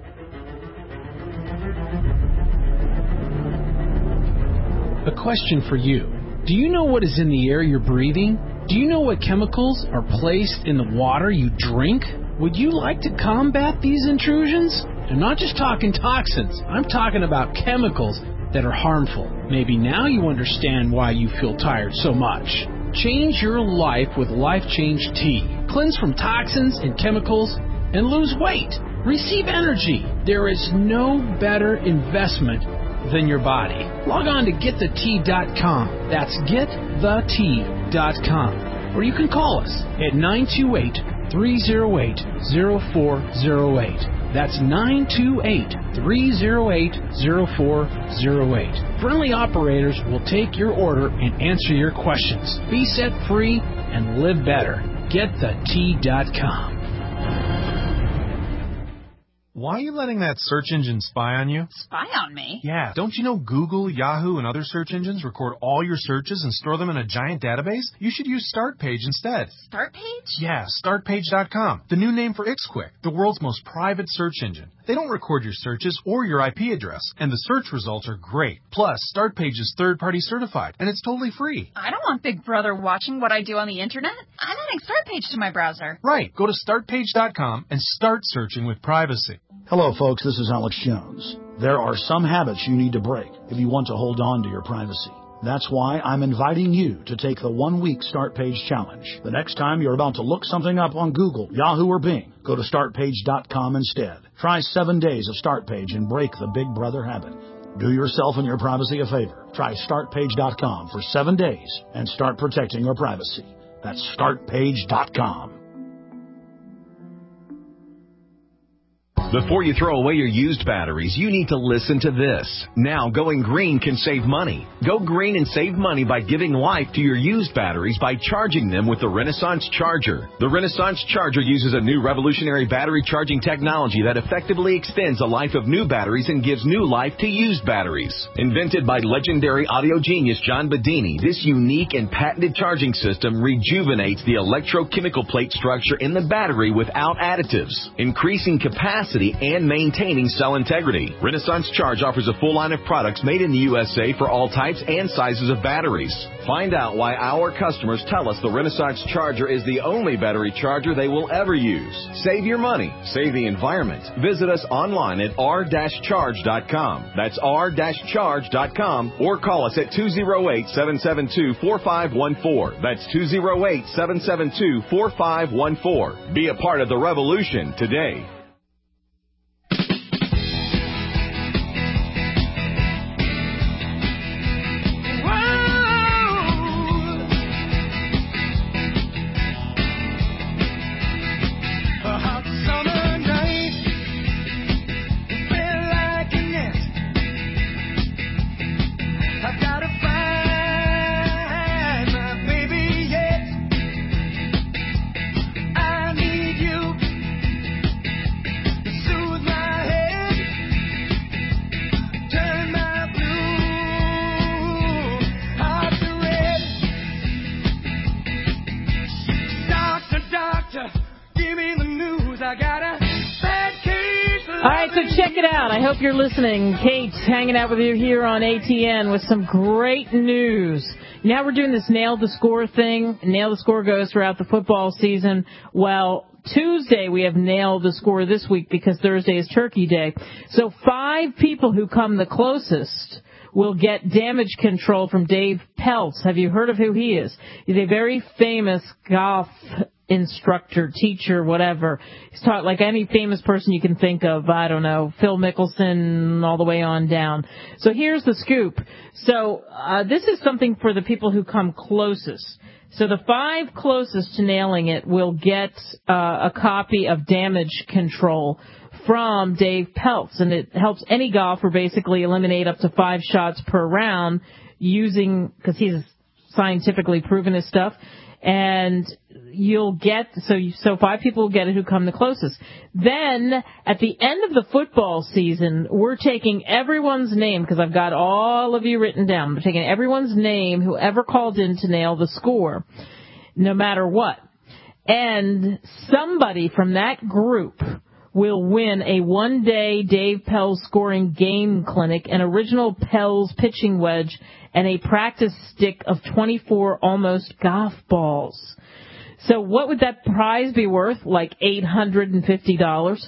[SPEAKER 21] A question for you. Do you know what is in the air you're breathing? Do you know what chemicals are placed in the water you drink? Would you like to combat these intrusions? I'm not just talking toxins. I'm talking about chemicals that are harmful. Maybe now you understand why you feel tired so much. Change your life with Life Change Tea. Cleanse from toxins and chemicals and lose weight. Receive energy. There is no better investment than your body. Log on to getthetea.com. That's getthetea.com. Or you can call us at 928-308-0408. That's 928-308-0408. Friendly operators will take your order and answer your questions. Be set free and live better. GetTheT.com.
[SPEAKER 22] Why are you letting that search engine spy on you?
[SPEAKER 23] Spy on me?
[SPEAKER 22] Yeah, don't you know Google, Yahoo, and other search engines record all your searches and store them in a giant database? You should use StartPage instead.
[SPEAKER 23] StartPage?
[SPEAKER 22] Yeah, StartPage.com, the new name for XQuick, the world's most private search engine. They don't record your searches or your IP address, and the search results are great. Plus, StartPage is third-party certified, and it's totally free.
[SPEAKER 23] I don't want Big Brother watching what I do on the internet. I'm adding StartPage to my browser.
[SPEAKER 22] Right, go to StartPage.com and start searching with privacy.
[SPEAKER 24] Hello, folks. This is Alex Jones. There are some habits you need to break if you want to hold on to your privacy. That's why I'm inviting you to take the 1-week StartPage challenge. The next time you're about to look something up on Google, Yahoo, or Bing, go to StartPage.com instead. Try 7 days of StartPage and break the Big Brother habit. Do yourself and your privacy a favor. Try StartPage.com for 7 days and start protecting your privacy. That's StartPage.com.
[SPEAKER 17] Before you throw away your used batteries, you need to listen to this. Now, going green can save money. Go green and save money by giving life to your used batteries by charging them with the Renaissance Charger. The Renaissance Charger uses a new revolutionary battery charging technology that effectively extends the life of new batteries and gives new life to used batteries. Invented by legendary audio genius John Bedini, this unique and patented charging system rejuvenates the electrochemical plate structure in the battery without additives, increasing capacity and maintaining cell integrity. Renaissance Charge offers a full line of products made in the USA for all types and sizes of batteries. Find out why our customers tell us the Renaissance Charger is the only battery charger they will ever use. Save your money. Save the environment. Visit us online at r-charge.com. That's r-charge.com, or call us at 208-772-4514. That's 208-772-4514. Be a part of the revolution today.
[SPEAKER 2] I hope you're listening. Kate hanging out with you here on ATN with some great news. Now we're doing this Nail the Score thing. Nail the Score goes throughout the football season. Well, Tuesday we have Nail the Score this week because Thursday is Turkey Day. So 5 people who come the closest will get damage control from Dave Peltz. Have you heard of who he is? He's a very famous golf instructor, teacher, whatever. He's taught like any famous person you can think of. I don't know, Phil Mickelson, all the way on down. So here's the scoop. So this is something for the people who come closest. So the 5 closest to nailing it will get a copy of Damage Control from Dave Peltz, and it helps any golfer basically eliminate up to 5 shots per round using, because he's scientifically proven his stuff. And you'll get, so 5 people will get it who come the closest. Then, at the end of the football season, we're taking everyone's name, because I've got all of you written down. We're taking everyone's name, whoever called in to nail the score, no matter what. And somebody from that group will win a one-day Dave Pelz scoring game clinic, an original Pelz pitching wedge, and a practice stick of 24 almost golf balls. So what would that prize be worth? Like $850.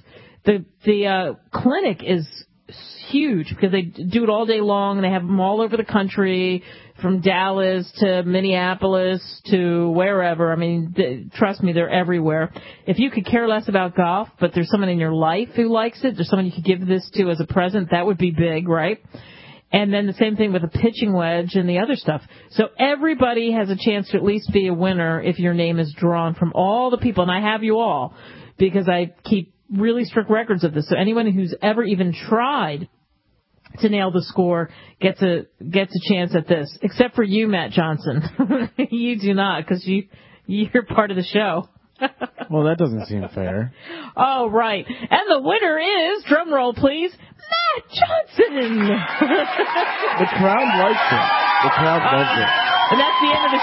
[SPEAKER 2] The clinic is huge because they do it all day long, and they have them all over the country, from Dallas to Minneapolis to wherever. I mean, trust me, they're everywhere. If you could care less about golf, but there's someone in your life who likes it, there's someone you could give this to as a present, that would be big, right? And then the same thing with a pitching wedge and the other stuff. So everybody has a chance to at least be a winner if your name is drawn from all the people. And I have you all because I keep really strict records of this. So anyone who's ever even tried to nail the score gets a chance at this. Except for you, Matt Johnson. You do not, because you're part of the show.
[SPEAKER 1] Well, that doesn't seem fair.
[SPEAKER 2] Oh, right. And the winner is, drum roll please, Matt Johnson.
[SPEAKER 1] The crowd likes it. The crowd loves it.
[SPEAKER 2] And that's the end of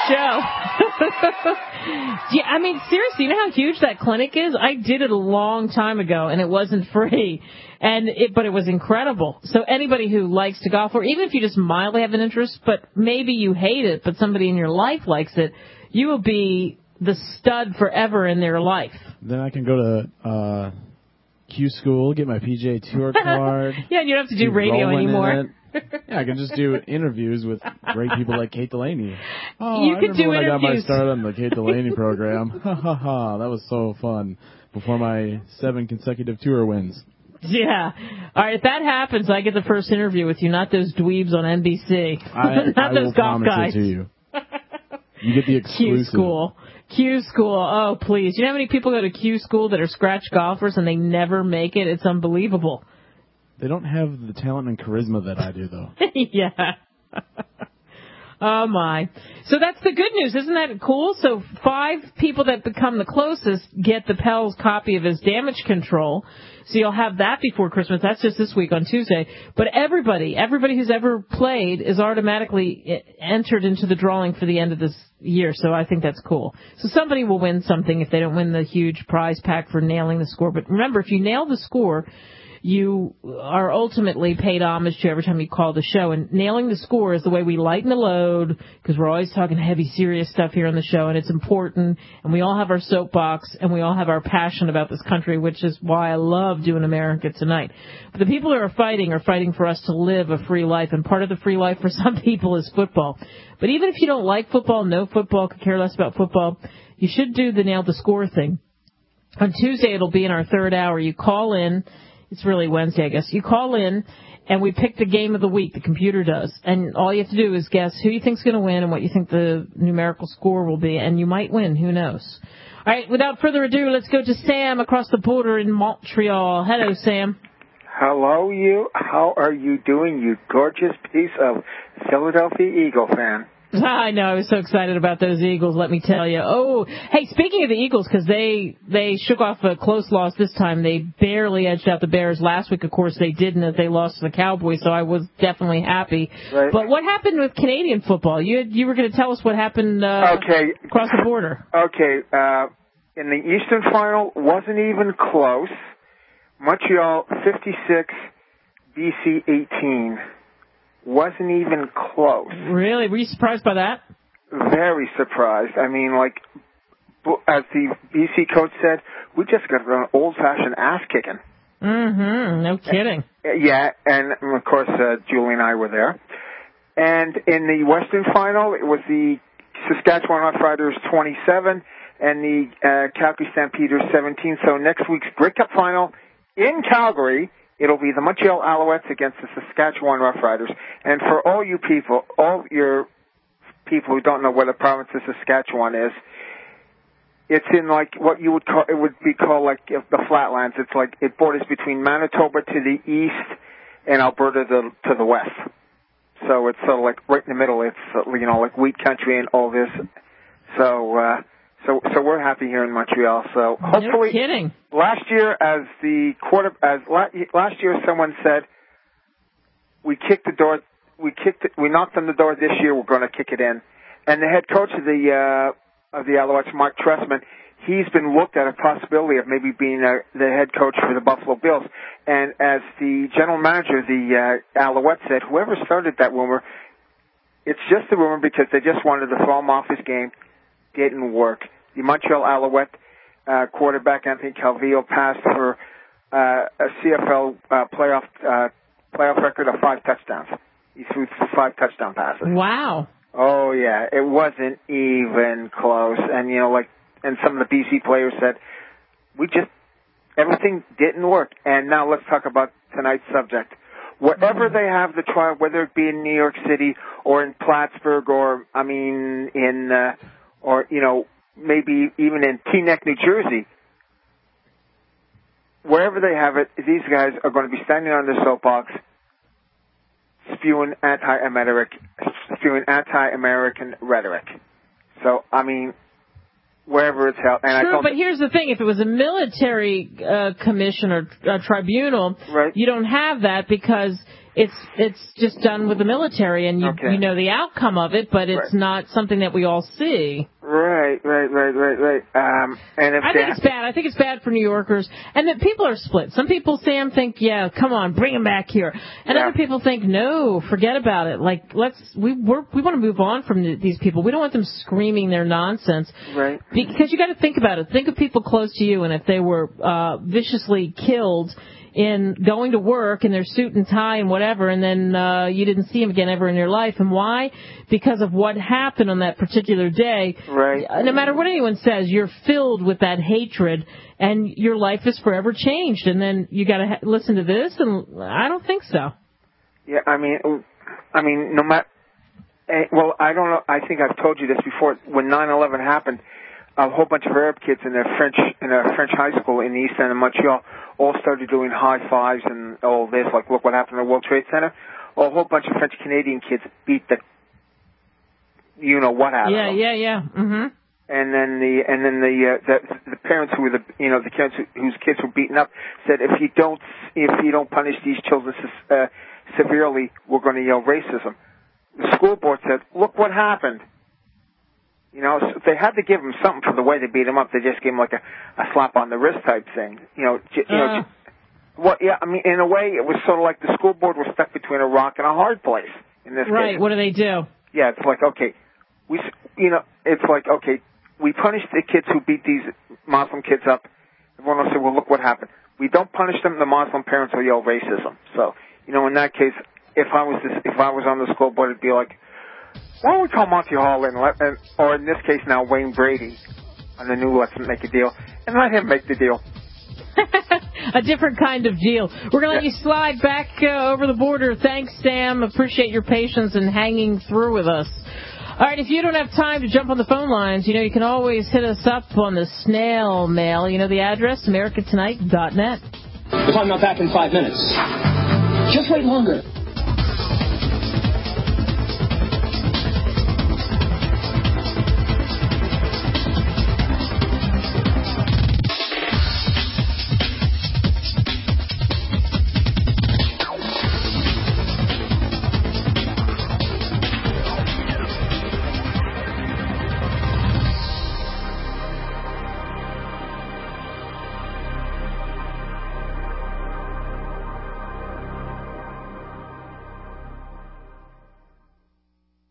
[SPEAKER 2] the show. Yeah, I mean, seriously, you know how huge that clinic is? I did it a long time ago, and it wasn't free. But it was incredible. So anybody who likes to golf, or even if you just mildly have an interest, but maybe you hate it, but somebody in your life likes it, you will be the stud forever in their life.
[SPEAKER 1] Then I can go to Q School, get my PGA Tour card.
[SPEAKER 2] Yeah, you don't have to do radio anymore.
[SPEAKER 1] Yeah, I can just do interviews with great people like Kate Delaney. Oh,
[SPEAKER 2] you can do
[SPEAKER 1] when
[SPEAKER 2] interviews.
[SPEAKER 1] I got my start on the Kate Delaney program. Ha ha ha! That was so fun. Before my 7 consecutive tour wins.
[SPEAKER 2] Yeah. All right, if that happens, I get the first interview with you, not those dweebs on NBC. Not those golf guys.
[SPEAKER 1] It to you. You get the exclusive.
[SPEAKER 2] Q School. Oh, please. You know how many people go to Q School that are scratch golfers and they never make it? It's unbelievable.
[SPEAKER 1] They don't have the talent and charisma that I do, though.
[SPEAKER 2] Yeah. Oh, my. So that's the good news. Isn't that cool? So 5 people that become the closest get the Pelz copy of his Damage Control. So you'll have that before Christmas. That's just this week on Tuesday. But everybody who's ever played is automatically entered into the drawing for the end of this year. So I think that's cool. So somebody will win something if they don't win the huge prize pack for nailing the score. But remember, if you nail the score, you are ultimately paid homage to every time you call the show. And nailing the score is the way we lighten the load, because we're always talking heavy, serious stuff here on the show, and it's important. And we all have our soapbox, and we all have our passion about this country, which is why I love doing America Tonight. But the people who are fighting for us to live a free life, and part of the free life for some people is football. But even if you don't like football, no football, could care less about football, you should do the nail the score thing. On Tuesday, it'll be in our 3rd hour. You call in. It's really Wednesday, I guess. You call in, and we pick the game of the week. The computer does. And all you have to do is guess who you think's going to win and what you think the numerical score will be. And you might win. Who knows? All right, without further ado, let's go to Sam across the border in Montreal. Hello, Sam.
[SPEAKER 3] Hello, you. How are you doing, you gorgeous piece of Philadelphia Eagle fan?
[SPEAKER 2] I know. I was so excited about those Eagles, let me tell you. Oh, hey, speaking of the Eagles, because they shook off a close loss this time. They barely edged out the Bears. Last week, of course, they didn't, as they lost to the Cowboys, so I was definitely happy.
[SPEAKER 3] Right.
[SPEAKER 2] But what happened with Canadian football? You were going to tell us what happened across the border.
[SPEAKER 3] Okay. In the Eastern Final, wasn't even close. Montreal 56, BC 18. Wasn't even close.
[SPEAKER 2] Really? Were you surprised by that?
[SPEAKER 3] Very surprised. I mean, like, as the BC coach said, we just got an old-fashioned ass-kicking.
[SPEAKER 2] Mm-hmm. No kidding.
[SPEAKER 3] Yeah, and, of course, Julie and I were there. And in the Western Final, it was the Saskatchewan Roughriders 27 and the Calgary Stampeders 17. So next week's Grey Cup Final in Calgary, it'll be the Montreal Alouettes against the Saskatchewan Roughriders. And for all you people, all your people who don't know what the province of Saskatchewan is, it's in like what you would call, it would be called like the Flatlands. It's like it borders between Manitoba to the east and Alberta to the west. So it's sort of like right in the middle. It's, like wheat country and all this. So we're happy here in Montreal. So hopefully,
[SPEAKER 2] no kidding.
[SPEAKER 3] Last year, last year, someone said we knocked on the door. This year, we're going to kick it in. And the head coach of the Alouettes, Mark Trestman, he's been looked at a possibility of maybe being the head coach for the Buffalo Bills. And as the general manager of the Alouettes said, whoever started that rumor, it's just a rumor because they just wanted to throw him off his game. Didn't work. The Montreal Alouette quarterback Anthony Calvillo passed for a CFL playoff record of 5 touchdowns. He threw 5 touchdown passes.
[SPEAKER 2] Wow.
[SPEAKER 3] Oh yeah, it wasn't even close. And and some of the BC players said, everything didn't work. And now let's talk about tonight's subject. Whatever they have the trial, whether it be in New York City or in Plattsburgh or maybe even in Teaneck, New Jersey, wherever they have it, these guys are going to be standing on their soapbox, spewing anti-American rhetoric. So, wherever it's held. And
[SPEAKER 2] True, but here's the thing. If it was a military commission or tribunal,
[SPEAKER 3] right.
[SPEAKER 2] You don't have that because it's just done with the military, and you know the outcome of it, but it's not something that we all see.
[SPEAKER 3] Right. And
[SPEAKER 2] I think it's bad. I think it's bad for New Yorkers, and that people are split. Some people, Sam, think, yeah, come on, bring them back here, and other people think, no, forget about it. Like, we want to move on from these people. We don't want them screaming their nonsense,
[SPEAKER 3] right?
[SPEAKER 2] Because you got to think about it. Think of people close to you, and if they were viciously killed in going to work in their suit and tie and whatever, and then you didn't see them again ever in your life. And why? Because of what happened on that particular day.
[SPEAKER 3] Right.
[SPEAKER 2] No matter what anyone says, you're filled with that hatred, and your life is forever changed. And then you got to listen to this, and I don't think so.
[SPEAKER 3] Yeah, no matter. Well, I don't know. I think I've told you this before. When 9/11 happened, a whole bunch of Arab kids in a French high school in the East End of Montreal all started doing high fives and all this, like, look what happened at the World Trade Center. Well, a whole bunch of French Canadian kids beat the what out of them.
[SPEAKER 2] Yeah. Mhm.
[SPEAKER 3] And then the parents who were the kids whose kids were beaten up said, if you don't punish these children severely, we're going to yell racism. The school board said, look what happened. So they had to give him something for the way they beat him up. They just gave him like a slap on the wrist type thing. Well, yeah, in a way, it was sort of like the school board was stuck between a rock and a hard place in this case.
[SPEAKER 2] Right. What do they do?
[SPEAKER 3] Yeah, it's like, okay, we punished the kids who beat these Muslim kids up. Everyone will say, well, look what happened. We don't punish them. The Muslim parents will yell racism. So, in that case, if I was on the school board, it'd be like, why don't we call Monty Hall in, or in this case now Wayne Brady on the new Let's Make a Deal, and let him make the deal.
[SPEAKER 2] A different kind of deal. We're going to let you slide back over the border. Thanks, Sam. Appreciate your patience and hanging through with us. All right, if you don't have time to jump on the phone lines, you can always hit us up on the snail mail. You know the address, americatonight.net.
[SPEAKER 4] If I'm not back in 5 minutes, just wait longer.